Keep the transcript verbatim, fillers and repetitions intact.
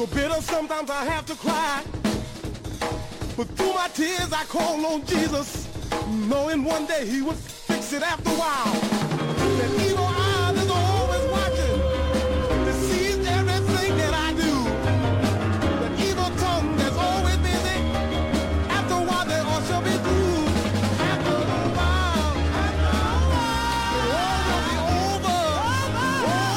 bitter, sometimes I have to cry. But through my tears I call on Jesus, knowing one day he would fix it after a while.